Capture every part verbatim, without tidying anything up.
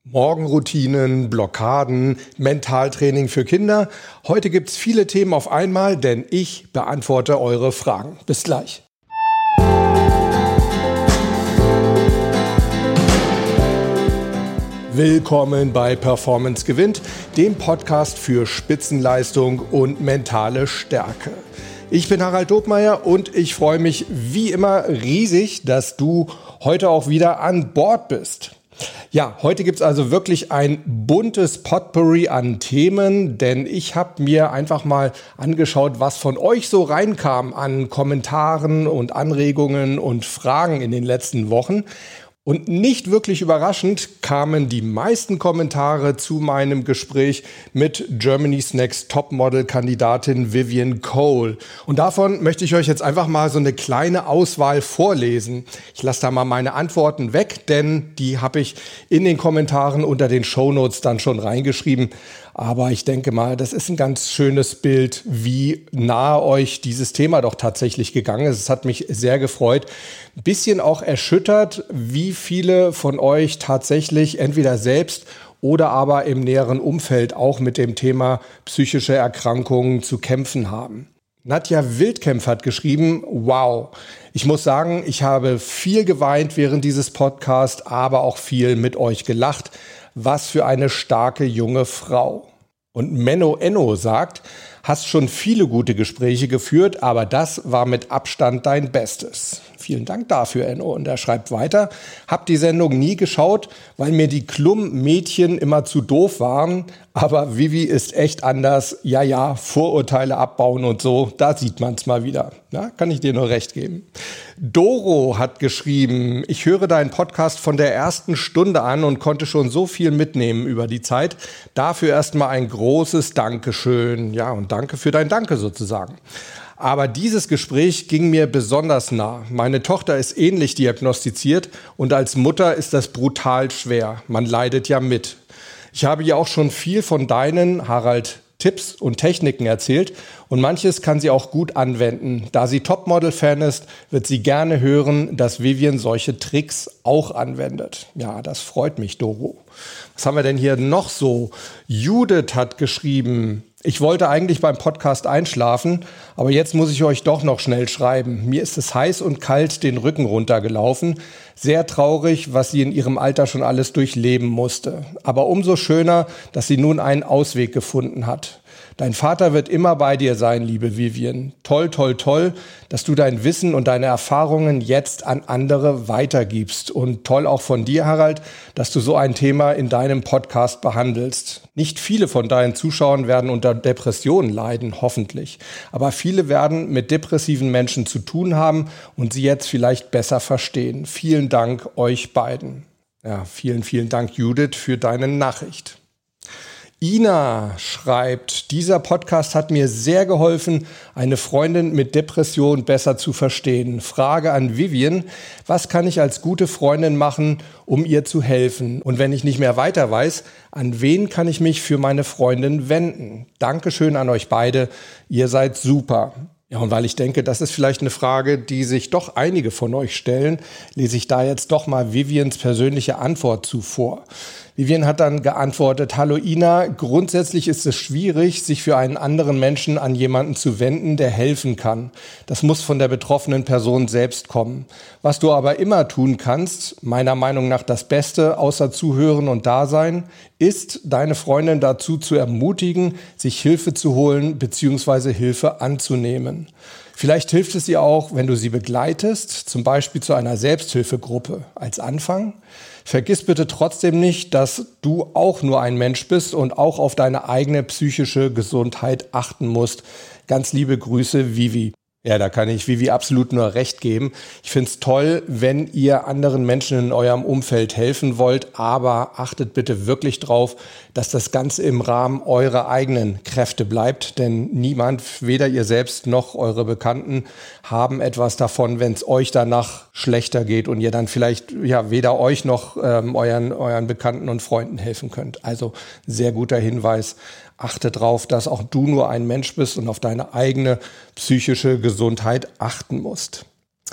Morgenroutinen, Blockaden, Mentaltraining für Kinder. Heute gibt's viele Themen auf einmal, denn ich beantworte eure Fragen. Bis gleich. Willkommen bei Performance gewinnt, dem Podcast für Spitzenleistung und mentale Stärke. Ich bin Harald Dobmeier und ich freue mich wie immer riesig, dass du heute auch wieder an Bord bist. Ja, heute gibt's also wirklich ein buntes Potpourri an Themen, denn ich habe mir einfach mal angeschaut, was von euch so reinkam an Kommentaren und Anregungen und Fragen in den letzten Wochen. Und nicht wirklich überraschend kamen die meisten Kommentare zu meinem Gespräch mit Germany's Next Topmodel-Kandidatin Vivian Cole. Und davon möchte ich euch jetzt einfach mal so eine kleine Auswahl vorlesen. Ich lasse da mal meine Antworten weg, denn die habe ich in den Kommentaren unter den Shownotes dann schon reingeschrieben. Aber ich denke mal, das ist ein ganz schönes Bild, wie nahe euch dieses Thema doch tatsächlich gegangen ist. Es hat mich sehr gefreut. Ein bisschen auch erschüttert, wie viele von euch tatsächlich entweder selbst oder aber im näheren Umfeld auch mit dem Thema psychische Erkrankungen zu kämpfen haben. Nadja Wildkempf hat geschrieben, wow, ich muss sagen, ich habe viel geweint während dieses Podcasts, aber auch viel mit euch gelacht. Was für eine starke junge Frau. Und Menno Enno sagt, hast schon viele gute Gespräche geführt, aber das war mit Abstand dein Bestes. Vielen Dank dafür, Enno. Und er schreibt weiter, hab die Sendung nie geschaut, weil mir die Klum-Mädchen immer zu doof waren. Aber Vivi ist echt anders. Ja, ja, Vorurteile abbauen und so, da sieht man's mal wieder. Ja, kann ich dir nur recht geben. Doro hat geschrieben, ich höre deinen Podcast von der ersten Stunde an und konnte schon so viel mitnehmen über die Zeit. Dafür erstmal ein großes Dankeschön. Ja, und danke für dein Danke sozusagen. Aber dieses Gespräch ging mir besonders nah. Meine Tochter ist ähnlich diagnostiziert und als Mutter ist das brutal schwer. Man leidet ja mit. Ich habe ja auch schon viel von deinen, Harald, Tipps und Techniken erzählt und manches kann sie auch gut anwenden. Da sie Topmodel-Fan ist, wird sie gerne hören, dass Vivian solche Tricks auch anwendet. Ja, das freut mich, Doro. Was haben wir denn hier noch so? Judith hat geschrieben, ich wollte eigentlich beim Podcast einschlafen, aber jetzt muss ich euch doch noch schnell schreiben. Mir ist es heiß und kalt den Rücken runtergelaufen. Sehr traurig, was sie in ihrem Alter schon alles durchleben musste. Aber umso schöner, dass sie nun einen Ausweg gefunden hat. Dein Vater wird immer bei dir sein, liebe Vivian. Toll, toll, toll, dass du dein Wissen und deine Erfahrungen jetzt an andere weitergibst. Und toll auch von dir, Harald, dass du so ein Thema in deinem Podcast behandelst. Nicht viele von deinen Zuschauern werden unter Depressionen leiden, hoffentlich. Aber viele werden mit depressiven Menschen zu tun haben und sie jetzt vielleicht besser verstehen. Vielen Dank euch beiden. Ja, vielen, vielen Dank, Judith, für deine Nachricht. Ina schreibt, dieser Podcast hat mir sehr geholfen, eine Freundin mit Depression besser zu verstehen. Frage an Vivian, was kann ich als gute Freundin machen, um ihr zu helfen? Und wenn ich nicht mehr weiter weiß, an wen kann ich mich für meine Freundin wenden? Dankeschön an euch beide, ihr seid super. Ja, und weil ich denke, das ist vielleicht eine Frage, die sich doch einige von euch stellen, lese ich da jetzt doch mal Vivians persönliche Antwort zu vor. Vivian hat dann geantwortet, hallo Ina, grundsätzlich ist es schwierig, sich für einen anderen Menschen an jemanden zu wenden, der helfen kann. Das muss von der betroffenen Person selbst kommen. Was du aber immer tun kannst, meiner Meinung nach das Beste, außer zuhören und da sein, ist, deine Freundin dazu zu ermutigen, sich Hilfe zu holen bzw. Hilfe anzunehmen. Vielleicht hilft es ihr auch, wenn du sie begleitest, zum Beispiel zu einer Selbsthilfegruppe als Anfang. Vergiss bitte trotzdem nicht, dass du auch nur ein Mensch bist und auch auf deine eigene psychische Gesundheit achten musst. Ganz liebe Grüße, Vivi. Ja, da kann ich Vivi absolut nur recht geben. Ich finde es toll, wenn ihr anderen Menschen in eurem Umfeld helfen wollt, aber achtet bitte wirklich drauf, dass das Ganze im Rahmen eurer eigenen Kräfte bleibt, denn niemand, weder ihr selbst noch eure Bekannten, haben etwas davon, wenn es euch danach schlechter geht und ihr dann vielleicht ja weder euch noch ähm, euren, euren Bekannten und Freunden helfen könnt. Also sehr guter Hinweis. Achte drauf, dass auch du nur ein Mensch bist und auf deine eigene psychische Gesundheit achten musst.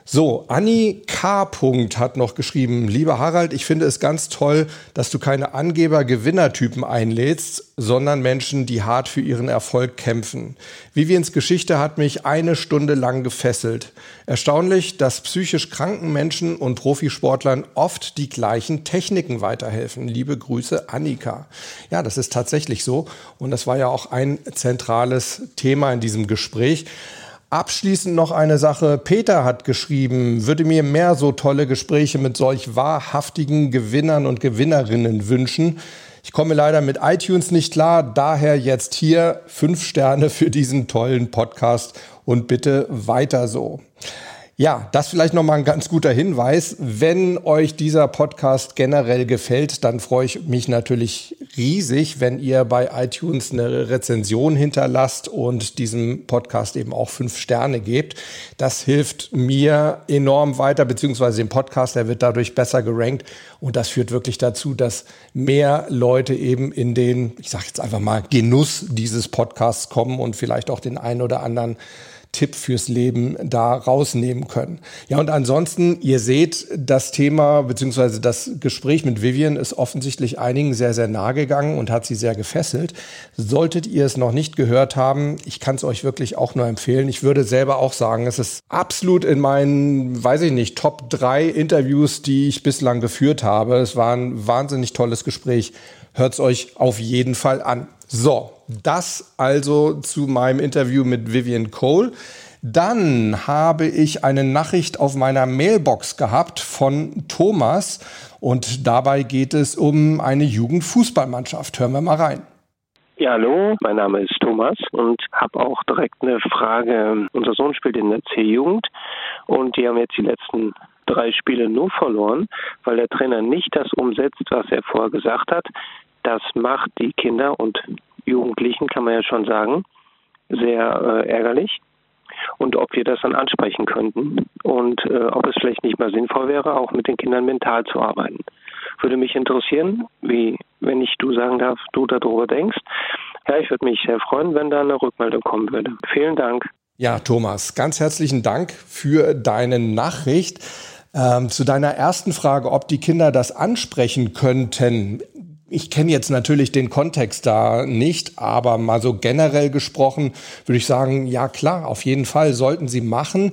So, Anni K. hat noch geschrieben, lieber Harald, ich finde es ganz toll, dass du keine Angeber-Gewinnertypen einlädst, sondern Menschen, die hart für ihren Erfolg kämpfen. Vivians Geschichte hat mich eine Stunde lang gefesselt. Erstaunlich, dass psychisch kranken Menschen und Profisportlern oft die gleichen Techniken weiterhelfen. Liebe Grüße, Annika. Ja, das ist tatsächlich so und das war ja auch ein zentrales Thema in diesem Gespräch. Abschließend noch eine Sache. Peter hat geschrieben, würde mir mehr so tolle Gespräche mit solch wahrhaftigen Gewinnern und Gewinnerinnen wünschen. Ich komme leider mit iTunes nicht klar, daher jetzt hier fünf Sterne für diesen tollen Podcast und bitte weiter so. Ja, das vielleicht nochmal ein ganz guter Hinweis. Wenn euch dieser Podcast generell gefällt, dann freue ich mich natürlich riesig, wenn ihr bei iTunes eine Rezension hinterlasst und diesem Podcast eben auch fünf Sterne gebt. Das hilft mir enorm weiter, beziehungsweise dem Podcast, der wird dadurch besser gerankt und das führt wirklich dazu, dass mehr Leute eben in den, ich sage jetzt einfach mal, Genuss dieses Podcasts kommen und vielleicht auch den einen oder anderen Tipp fürs Leben da rausnehmen können. Ja, und ansonsten, ihr seht, das Thema bzw. das Gespräch mit Vivian ist offensichtlich einigen sehr, sehr nahe gegangen und hat sie sehr gefesselt. Solltet ihr es noch nicht gehört haben, ich kann es euch wirklich auch nur empfehlen. Ich würde selber auch sagen, es ist absolut in meinen, weiß ich nicht, Top drei Interviews, die ich bislang geführt habe. Es war ein wahnsinnig tolles Gespräch. Hört es euch auf jeden Fall an. So, das also zu meinem Interview mit Vivian Cole. Dann habe ich eine Nachricht auf meiner Mailbox gehabt von Thomas und dabei geht es um eine Jugendfußballmannschaft. Hören wir mal rein. Ja, hallo, mein Name ist Thomas und habe auch direkt eine Frage. Unser Sohn spielt in der C-Jugend und die haben jetzt die letzten drei Spiele nur verloren, weil der Trainer nicht das umsetzt, was er vorher gesagt hat. Das macht die Kinder und Jugendlichen, kann man ja schon sagen, sehr äh, ärgerlich. Und ob wir das dann ansprechen könnten und äh, ob es vielleicht nicht mal sinnvoll wäre, auch mit den Kindern mental zu arbeiten. Würde mich interessieren, wie, wenn ich du sagen darf, du darüber denkst. Ja, ich würde mich sehr freuen, wenn da eine Rückmeldung kommen würde. Vielen Dank. Ja, Thomas, ganz herzlichen Dank für deine Nachricht. Ähm, zu deiner ersten Frage, ob die Kinder das ansprechen könnten. Ich kenne jetzt natürlich den Kontext da nicht, aber mal so generell gesprochen würde ich sagen, ja klar, auf jeden Fall sollten sie machen.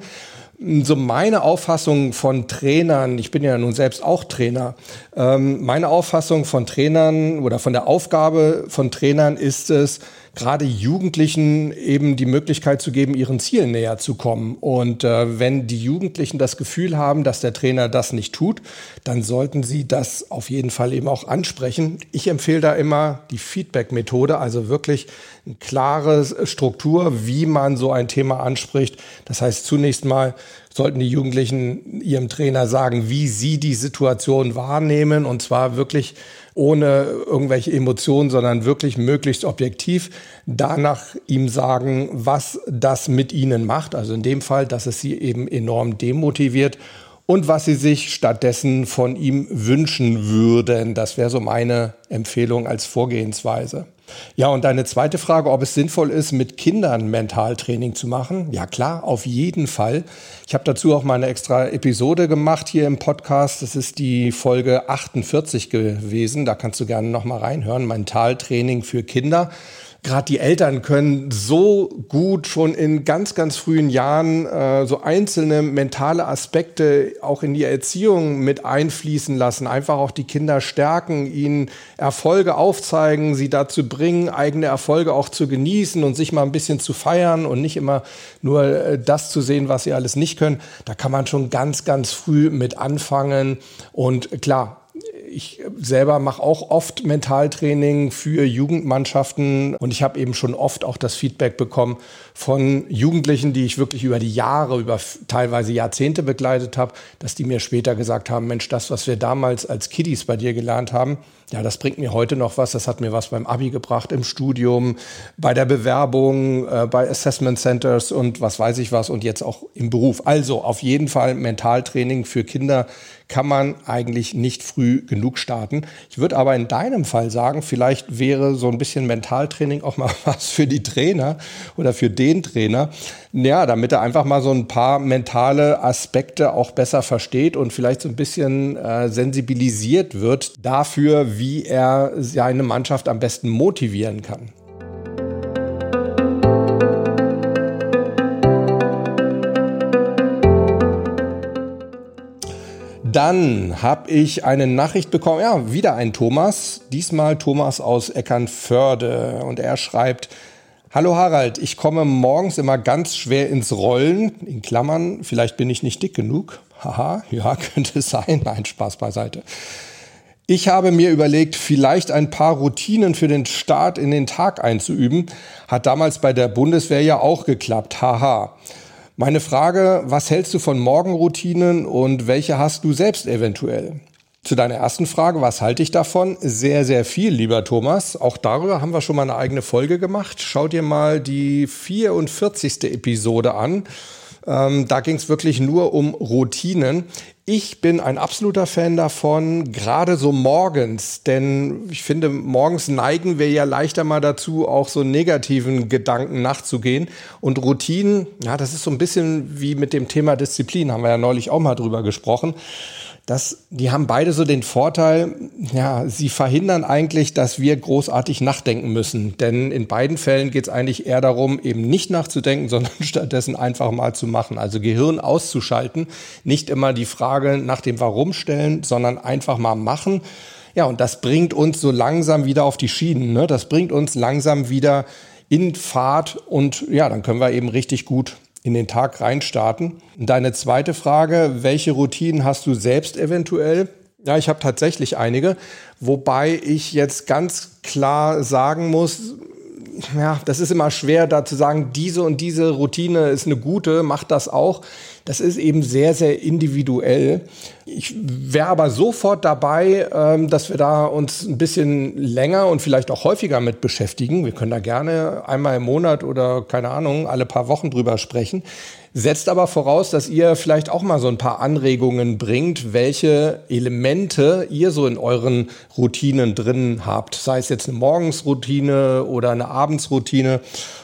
So meine Auffassung von Trainern, ich bin ja nun selbst auch Trainer, ähm, meine Auffassung von Trainern oder von der Aufgabe von Trainern ist es, gerade Jugendlichen eben die Möglichkeit zu geben, ihren Zielen näher zu kommen. Und äh, wenn die Jugendlichen das Gefühl haben, dass der Trainer das nicht tut, dann sollten sie das auf jeden Fall eben auch ansprechen. Ich empfehle da immer die Feedback-Methode, also wirklich eine klare Struktur, wie man so ein Thema anspricht. Das heißt, zunächst mal sollten die Jugendlichen ihrem Trainer sagen, wie sie die Situation wahrnehmen, und zwar wirklich ohne irgendwelche Emotionen, sondern wirklich möglichst objektiv. Danach ihm sagen, was das mit ihnen macht, also in dem Fall, dass es sie eben enorm demotiviert und was sie sich stattdessen von ihm wünschen würden. Das wäre so meine Empfehlung als Vorgehensweise. Ja, und deine zweite Frage, ob es sinnvoll ist, mit Kindern Mentaltraining zu machen. Ja klar, auf jeden Fall. Ich habe dazu auch mal eine extra Episode gemacht hier im Podcast. Das ist die Folge achtundvierzig gewesen. Da kannst du gerne noch mal reinhören. Mentaltraining für Kinder. Gerade die Eltern können so gut schon in ganz, ganz frühen Jahren äh, so einzelne mentale Aspekte auch in die Erziehung mit einfließen lassen. Einfach auch die Kinder stärken, ihnen Erfolge aufzeigen, sie dazu bringen, eigene Erfolge auch zu genießen und sich mal ein bisschen zu feiern und nicht immer nur äh, das zu sehen, was sie alles nicht können. Da kann man schon ganz, ganz früh mit anfangen. Und klar, ich selber mache auch oft Mentaltraining für Jugendmannschaften und ich habe eben schon oft auch das Feedback bekommen von Jugendlichen, die ich wirklich über die Jahre, über teilweise Jahrzehnte begleitet habe, dass die mir später gesagt haben, Mensch, das, was wir damals als Kiddies bei dir gelernt haben, ja, das bringt mir heute noch was. Das hat mir was beim Abi gebracht, im Studium, bei der Bewerbung, äh, bei Assessment Centers und was weiß ich was und jetzt auch im Beruf. Also auf jeden Fall Mentaltraining für Kinder kann man eigentlich nicht früh genug starten. Ich würde aber in deinem Fall sagen, vielleicht wäre so ein bisschen Mentaltraining auch mal was für die Trainer oder für den Trainer. Ja, damit er einfach mal so ein paar mentale Aspekte auch besser versteht und vielleicht so ein bisschen äh, sensibilisiert wird dafür, wie er seine Mannschaft am besten motivieren kann. Dann habe ich eine Nachricht bekommen, ja, wieder ein Thomas, diesmal Thomas aus Eckernförde. Und er schreibt: Hallo Harald, ich komme morgens immer ganz schwer ins Rollen, in Klammern, vielleicht bin ich nicht dick genug. Haha, ja, könnte es sein. Nein, Spaß beiseite. Ich habe mir überlegt, vielleicht ein paar Routinen für den Start in den Tag einzuüben. Hat damals bei der Bundeswehr ja auch geklappt. Haha. Meine Frage, was hältst du von Morgenroutinen und welche hast du selbst eventuell? Zu deiner ersten Frage, was halte ich davon? Sehr, sehr viel, lieber Thomas. Auch darüber haben wir schon mal eine eigene Folge gemacht. Schau dir mal die vierundvierzigste Episode an. Ähm, da ging es wirklich nur um Routinen. Ich bin ein absoluter Fan davon, gerade so morgens, denn ich finde, morgens neigen wir ja leichter mal dazu, auch so negativen Gedanken nachzugehen. Und Routinen, ja, das ist so ein bisschen wie mit dem Thema Disziplin, haben wir ja neulich auch mal drüber gesprochen. Das, die haben beide so den Vorteil, ja, sie verhindern eigentlich, dass wir großartig nachdenken müssen. Denn in beiden Fällen geht es eigentlich eher darum, eben nicht nachzudenken, sondern stattdessen einfach mal zu machen. Also Gehirn auszuschalten, nicht immer die Frage nach dem Warum stellen, sondern einfach mal machen. Ja, und das bringt uns so langsam wieder auf die Schienen, ne? Das bringt uns langsam wieder in Fahrt und ja, dann können wir eben richtig gut in den Tag reinstarten. Deine zweite Frage, welche Routinen hast du selbst eventuell? Ja, ich habe tatsächlich einige, wobei ich jetzt ganz klar sagen muss, ja, das ist immer schwer, da zu sagen, diese und diese Routine ist eine gute, macht das auch. Das ist eben sehr, sehr individuell. Ich wäre aber sofort dabei, ähm, dass wir da uns ein bisschen länger und vielleicht auch häufiger mit beschäftigen. Wir können da gerne einmal im Monat oder, keine Ahnung, alle paar Wochen drüber sprechen. Setzt aber voraus, dass ihr vielleicht auch mal so ein paar Anregungen bringt, welche Elemente ihr so in euren Routinen drin habt. Sei es jetzt eine Morgensroutine oder eine Abendsroutine.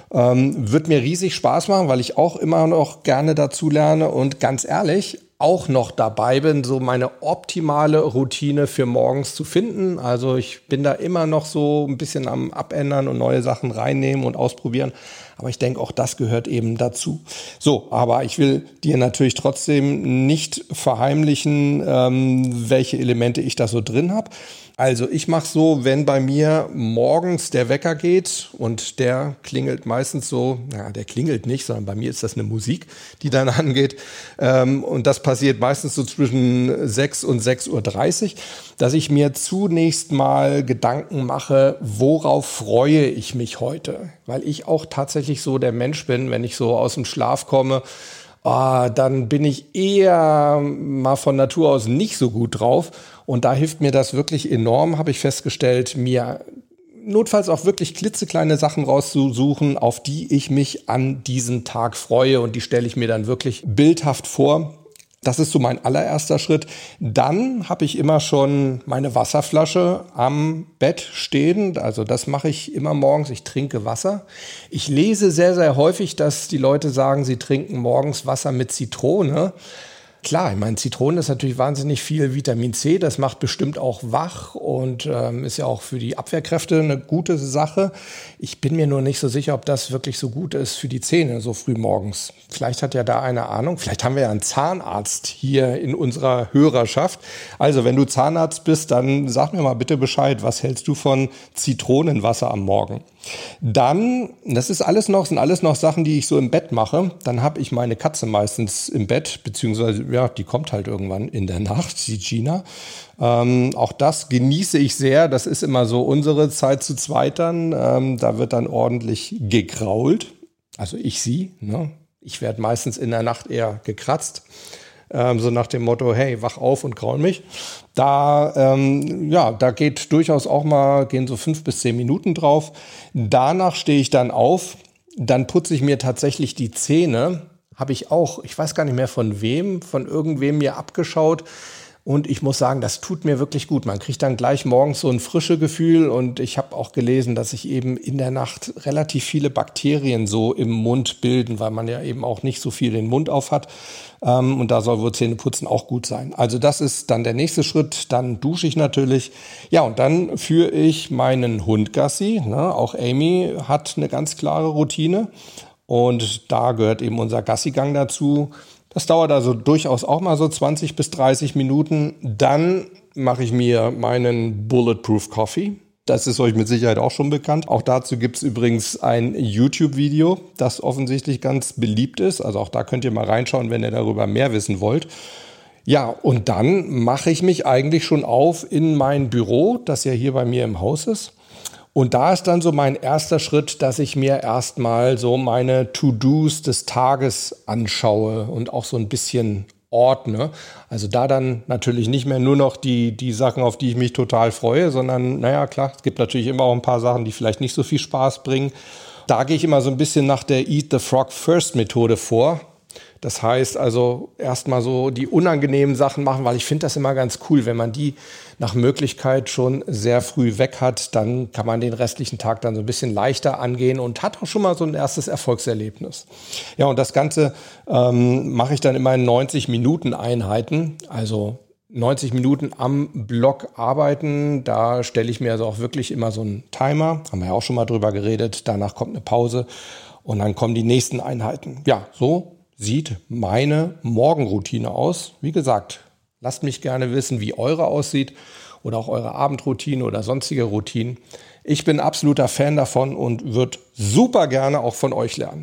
Ähm, wird mir riesig Spaß machen, weil ich auch immer noch gerne dazu lerne und ganz ehrlich auch noch dabei bin, so meine optimale Routine für morgens zu finden. Also ich bin da immer noch so ein bisschen am Abändern und neue Sachen reinnehmen und ausprobieren. Aber ich denke, auch das gehört eben dazu. So, aber ich will dir natürlich trotzdem nicht verheimlichen, ähm, welche Elemente ich da so drin habe. Also ich mache so, wenn bei mir morgens der Wecker geht und der klingelt meistens so, na, der klingelt nicht, sondern bei mir ist das eine Musik, die dann angeht. Ähm, und das passiert meistens so zwischen sechs und sechs Uhr dreißig, dass ich mir zunächst mal Gedanken mache, worauf freue ich mich heute? Weil ich auch tatsächlich so der Mensch bin, wenn ich so aus dem Schlaf komme, oh, dann bin ich eher mal von Natur aus nicht so gut drauf. Und da hilft mir das wirklich enorm, habe ich festgestellt, mir notfalls auch wirklich klitzekleine Sachen rauszusuchen, auf die ich mich an diesem Tag freue. Und die stelle ich mir dann wirklich bildhaft vor. Das ist so mein allererster Schritt. Dann habe ich immer schon meine Wasserflasche am Bett stehen. Also das mache ich immer morgens. Ich trinke Wasser. Ich lese sehr, sehr häufig, dass die Leute sagen, sie trinken morgens Wasser mit Zitrone. Klar, ich meine, Zitrone ist natürlich wahnsinnig viel Vitamin C. Das macht bestimmt auch wach und ähm, ist ja auch für die Abwehrkräfte eine gute Sache. Ich bin mir nur nicht so sicher, ob das wirklich so gut ist für die Zähne so früh morgens. Vielleicht hat ja da eine Ahnung. Vielleicht haben wir ja einen Zahnarzt hier in unserer Hörerschaft. Also, wenn du Zahnarzt bist, dann sag mir mal bitte Bescheid. Was hältst du von Zitronenwasser am Morgen? Dann, das ist alles noch, sind alles noch Sachen, die ich so im Bett mache. Dann habe ich meine Katze meistens im Bett, beziehungsweise, ja, die kommt halt irgendwann in der Nacht, die Gina. Ähm, auch das genieße ich sehr. Das ist immer so unsere Zeit zu zweit dann. Ähm, da wird dann ordentlich gekrault. Also ich sie, ne? Ich werde meistens in der Nacht eher gekratzt. Ähm, so nach dem Motto, hey, wach auf und kraul mich. Da, ähm, ja, da geht durchaus auch mal, gehen so fünf bis zehn Minuten drauf. Danach stehe ich dann auf, dann putze ich mir tatsächlich die Zähne. Habe ich auch, ich weiß gar nicht mehr von wem, von irgendwem mir abgeschaut. Und ich muss sagen, das tut mir wirklich gut. Man kriegt dann gleich morgens so ein frisches Gefühl und ich habe auch gelesen, dass sich eben in der Nacht relativ viele Bakterien so im Mund bilden, weil man ja eben auch nicht so viel den Mund auf hat. Und da soll wohl Zähneputzen auch gut sein. Also das ist dann der nächste Schritt. Dann dusche ich natürlich. Ja, und dann führe ich meinen Hund Gassi. Ne? Auch Amy hat eine ganz klare Routine. Und da gehört eben unser Gassigang dazu. Das dauert also durchaus auch mal so zwanzig bis dreißig Minuten. Dann mache ich mir meinen Bulletproof Coffee. Das ist euch mit Sicherheit auch schon bekannt. Auch dazu gibt es übrigens ein YouTube-Video, das offensichtlich ganz beliebt ist. Also auch da könnt ihr mal reinschauen, wenn ihr darüber mehr wissen wollt. Ja, und dann mache ich mich eigentlich schon auf in mein Büro, das ja hier bei mir im Haus ist. Und da ist dann so mein erster Schritt, dass ich mir erstmal so meine To-Dos des Tages anschaue und auch so ein bisschen ordne. Also da dann natürlich nicht mehr nur noch die, die Sachen, auf die ich mich total freue, sondern naja, klar, es gibt natürlich immer auch ein paar Sachen, die vielleicht nicht so viel Spaß bringen. Da gehe ich immer so ein bisschen nach der Eat the Frog First Methode vor. Das heißt also erstmal so die unangenehmen Sachen machen, weil ich finde das immer ganz cool, wenn man die nach Möglichkeit schon sehr früh weg hat, dann kann man den restlichen Tag dann so ein bisschen leichter angehen und hat auch schon mal so ein erstes Erfolgserlebnis. Ja, und das Ganze ähm, mache ich dann immer in neunzig-Minuten-Einheiten, also neunzig Minuten am Block arbeiten. Da stelle ich mir also auch wirklich immer so einen Timer, haben wir ja auch schon mal drüber geredet, danach kommt eine Pause und dann kommen die nächsten Einheiten. Ja, so sieht meine Morgenroutine aus. Wie gesagt, lasst mich gerne wissen, wie eure aussieht oder auch eure Abendroutine oder sonstige Routinen. Ich bin absoluter Fan davon und würde super gerne auch von euch lernen.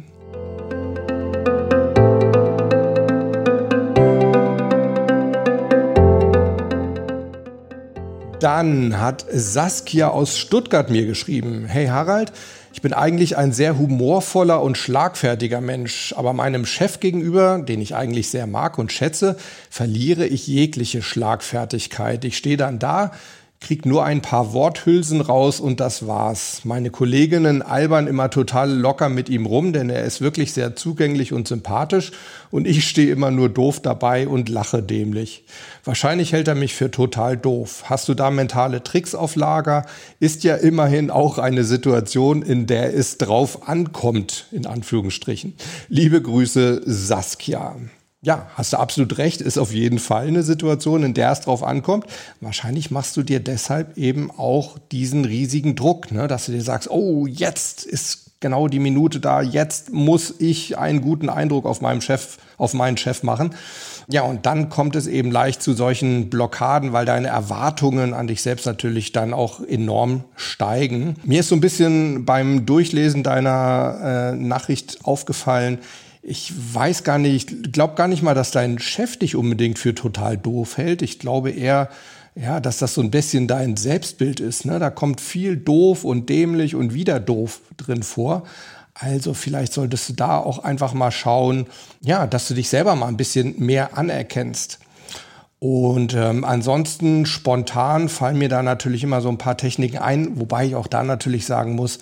Dann hat Saskia aus Stuttgart mir geschrieben: Hey Harald, ich bin eigentlich ein sehr humorvoller und schlagfertiger Mensch, aber meinem Chef gegenüber, den ich eigentlich sehr mag und schätze, verliere ich jegliche Schlagfertigkeit. Ich stehe dann da, krieg nur ein paar Worthülsen raus und das war's. Meine Kolleginnen albern immer total locker mit ihm rum, denn er ist wirklich sehr zugänglich und sympathisch und ich stehe immer nur doof dabei und lache dämlich. Wahrscheinlich hält er mich für total doof. Hast du da mentale Tricks auf Lager? Ist ja immerhin auch eine Situation, in der es drauf ankommt, in Anführungsstrichen. Liebe Grüße, Saskia. Ja, hast du absolut recht, ist auf jeden Fall eine Situation, in der es drauf ankommt. Wahrscheinlich machst du dir deshalb eben auch diesen riesigen Druck, ne, dass du dir sagst, oh, jetzt ist genau die Minute da, jetzt muss ich einen guten Eindruck auf meinem Chef, auf meinen Chef machen. Ja, und dann kommt es eben leicht zu solchen Blockaden, weil deine Erwartungen an dich selbst natürlich dann auch enorm steigen. Mir ist so ein bisschen beim Durchlesen deiner äh, Nachricht aufgefallen, ich weiß gar nicht, ich glaube gar nicht mal, dass dein Chef dich unbedingt für total doof hält. Ich glaube eher, ja, dass das so ein bisschen dein Selbstbild ist, ne? Da kommt viel doof und dämlich und wieder doof drin vor. Also vielleicht solltest du da auch einfach mal schauen, ja, dass du dich selber mal ein bisschen mehr anerkennst. Und ähm, ansonsten spontan fallen mir da natürlich immer so ein paar Techniken ein, wobei ich auch da natürlich sagen muss,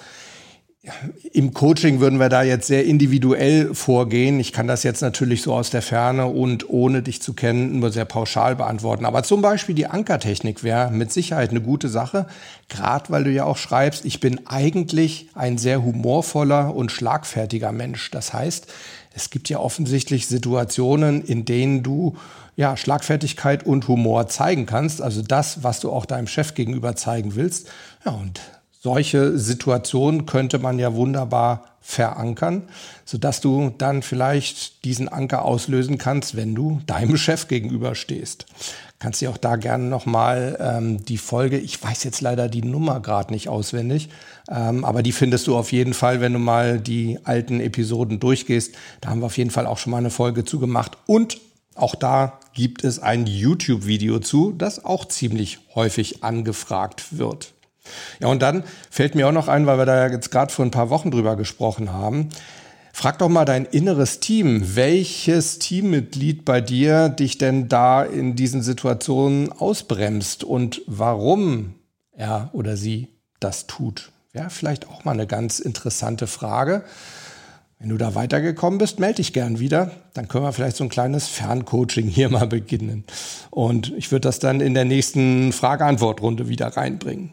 im Coaching würden wir da jetzt sehr individuell vorgehen. Ich kann das jetzt natürlich so aus der Ferne und ohne dich zu kennen nur sehr pauschal beantworten. Aber zum Beispiel die Ankertechnik wäre mit Sicherheit eine gute Sache. Gerade weil du ja auch schreibst, ich bin eigentlich ein sehr humorvoller und schlagfertiger Mensch. Das heißt, es gibt ja offensichtlich Situationen, in denen du ja Schlagfertigkeit und Humor zeigen kannst. Also das, was du auch deinem Chef gegenüber zeigen willst. Ja, und solche Situationen könnte man ja wunderbar verankern, sodass du dann vielleicht diesen Anker auslösen kannst, wenn du deinem Chef gegenüber stehst. Kannst dir auch da gerne nochmal ähm, die Folge, ich weiß jetzt leider die Nummer gerade nicht auswendig, ähm, aber die findest du auf jeden Fall, wenn du mal die alten Episoden durchgehst. Da haben wir auf jeden Fall auch schon mal eine Folge zu gemacht und auch da gibt es ein YouTube-Video zu, das auch ziemlich häufig angefragt wird. Ja, und dann fällt mir auch noch ein, weil wir da jetzt gerade vor ein paar Wochen drüber gesprochen haben, frag doch mal dein inneres Team, welches Teammitglied bei dir dich denn da in diesen Situationen ausbremst und warum er oder sie das tut. Ja, vielleicht auch mal eine ganz interessante Frage. Wenn du da weitergekommen bist, melde dich gern wieder. Dann können wir vielleicht so ein kleines Ferncoaching hier mal beginnen. Und ich würde das dann in der nächsten Frage-Antwort-Runde wieder reinbringen.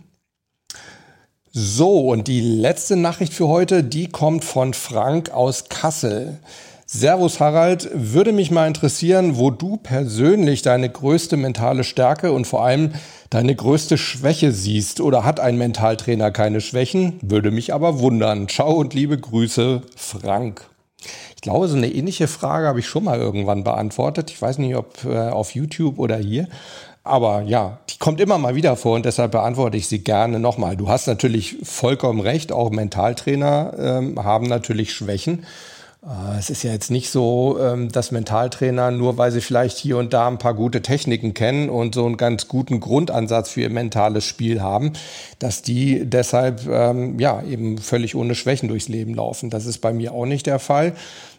So, und die letzte Nachricht für heute, die kommt von Frank aus Kassel. Servus Harald, würde mich mal interessieren, wo du persönlich deine größte mentale Stärke und vor allem deine größte Schwäche siehst. Oder hat ein Mentaltrainer keine Schwächen? Würde mich aber wundern. Ciao und liebe Grüße, Frank. Ich glaube, so eine ähnliche Frage habe ich schon mal irgendwann beantwortet. Ich weiß nicht, ob äh, auf YouTube oder hier. Aber ja, die kommt immer mal wieder vor und deshalb beantworte ich sie gerne nochmal. Du hast natürlich vollkommen recht, auch Mentaltrainer ähm, haben natürlich Schwächen. Es ist ja jetzt nicht so, dass Mentaltrainer, nur weil sie vielleicht hier und da ein paar gute Techniken kennen und so einen ganz guten Grundansatz für ihr mentales Spiel haben, dass die deshalb ja eben völlig ohne Schwächen durchs Leben laufen. Das ist bei mir auch nicht der Fall.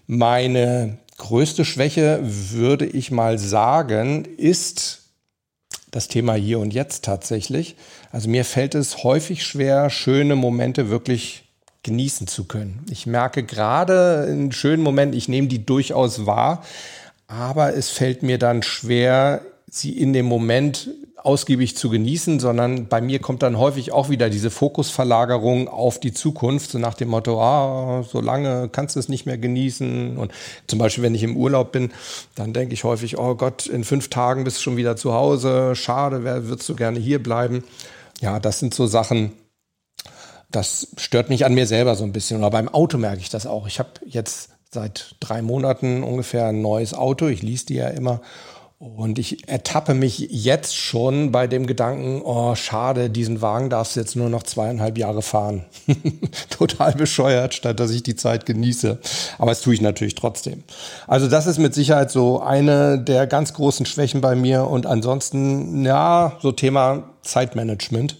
Meine größte Schwäche, würde ich mal sagen, ist das Thema Hier und Jetzt tatsächlich. Also mir fällt es häufig schwer, schöne Momente wirklich genießen zu können. Ich merke gerade in schönen Momenten, ich nehme die durchaus wahr, aber es fällt mir dann schwer, sie in dem Moment ausgiebig zu genießen, sondern bei mir kommt dann häufig auch wieder diese Fokusverlagerung auf die Zukunft, so nach dem Motto, ah, so lange kannst du es nicht mehr genießen. Und zum Beispiel, wenn ich im Urlaub bin, dann denke ich häufig, oh Gott, in fünf Tagen bist du schon wieder zu Hause, schade, wer würdest du gerne hier bleiben? Ja, das sind so Sachen, das stört mich an mir selber so ein bisschen. Oder beim Auto merke ich das auch. Ich habe jetzt seit drei Monaten ungefähr ein neues Auto. Ich lease die ja immer. Und ich ertappe mich jetzt schon bei dem Gedanken, oh schade, diesen Wagen darfst du jetzt nur noch zweieinhalb Jahre fahren. Total bescheuert, statt dass ich die Zeit genieße. Aber das tue ich natürlich trotzdem. Also das ist mit Sicherheit so eine der ganz großen Schwächen bei mir. Und ansonsten, ja, so Thema Zeitmanagement.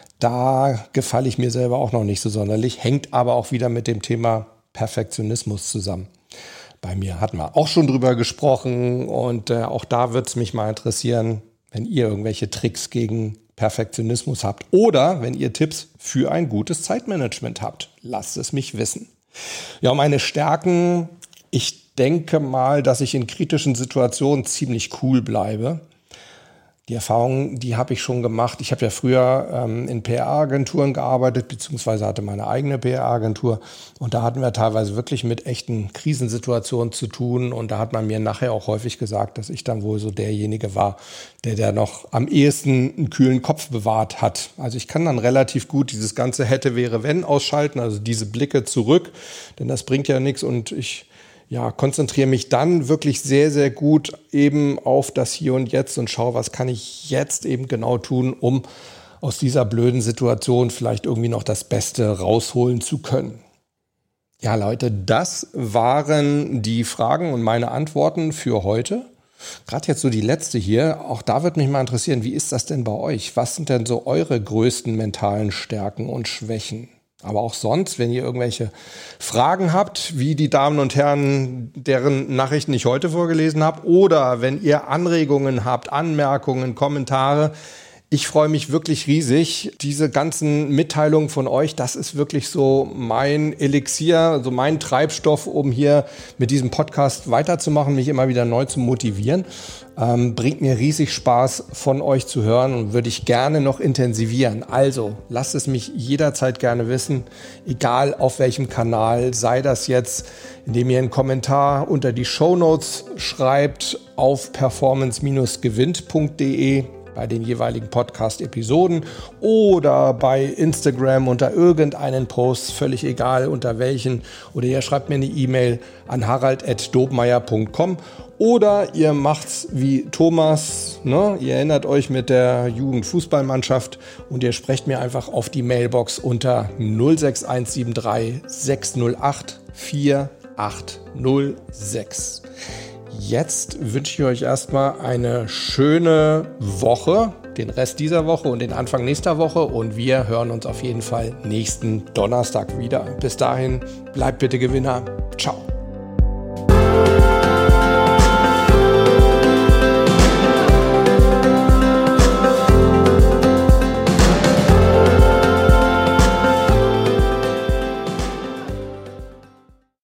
Da gefalle ich mir selber auch noch nicht so sonderlich, hängt aber auch wieder mit dem Thema Perfektionismus zusammen. Bei mir hatten wir auch schon drüber gesprochen und äh, auch da würde es mich mal interessieren, wenn ihr irgendwelche Tricks gegen Perfektionismus habt oder wenn ihr Tipps für ein gutes Zeitmanagement habt. Lasst es mich wissen. Ja, meine Stärken, ich denke mal, dass ich in kritischen Situationen ziemlich cool bleibe. Die Erfahrung, die habe ich schon gemacht. Ich habe ja früher ähm, in P R-Agenturen gearbeitet, beziehungsweise hatte meine eigene P R-Agentur. Und da hatten wir teilweise wirklich mit echten Krisensituationen zu tun. Und da hat man mir nachher auch häufig gesagt, dass ich dann wohl so derjenige war, der der noch am ehesten einen kühlen Kopf bewahrt hat. Also ich kann dann relativ gut dieses ganze hätte, wäre, wenn ausschalten, also diese Blicke zurück, denn das bringt ja nichts und ich Ja, konzentriere mich dann wirklich sehr, sehr gut eben auf das Hier und Jetzt und schaue, was kann ich jetzt eben genau tun, um aus dieser blöden Situation vielleicht irgendwie noch das Beste rausholen zu können. Ja, Leute, das waren die Fragen und meine Antworten für heute. Gerade jetzt so die letzte hier, auch da würde mich mal interessieren, wie ist das denn bei euch? Was sind denn so eure größten mentalen Stärken und Schwächen? Aber auch sonst, wenn ihr irgendwelche Fragen habt, wie die Damen und Herren, deren Nachrichten ich heute vorgelesen habe, oder wenn ihr Anregungen habt, Anmerkungen, Kommentare, ich freue mich wirklich riesig. Diese ganzen Mitteilungen von euch, das ist wirklich so mein Elixier, so mein Treibstoff, um hier mit diesem Podcast weiterzumachen, mich immer wieder neu zu motivieren. Ähm, bringt mir riesig Spaß, von euch zu hören und würde ich gerne noch intensivieren. Also lasst es mich jederzeit gerne wissen, egal auf welchem Kanal, sei das jetzt, indem ihr einen Kommentar unter die Shownotes schreibt auf performance Bindestrich gewinnt Punkt de bei den jeweiligen Podcast-Episoden oder bei Instagram unter irgendeinen Post, völlig egal unter welchen, oder ihr schreibt mir eine E-Mail an harald at dobmeier punkt com oder ihr macht's wie Thomas, ne? Ihr erinnert euch mit der Jugendfußballmannschaft und ihr sprecht mir einfach auf die Mailbox unter null sechs eins sieben drei sechs null acht vier acht null sechs. Jetzt wünsche ich euch erstmal eine schöne Woche, den Rest dieser Woche und den Anfang nächster Woche und wir hören uns auf jeden Fall nächsten Donnerstag wieder. Bis dahin, bleibt bitte Gewinner.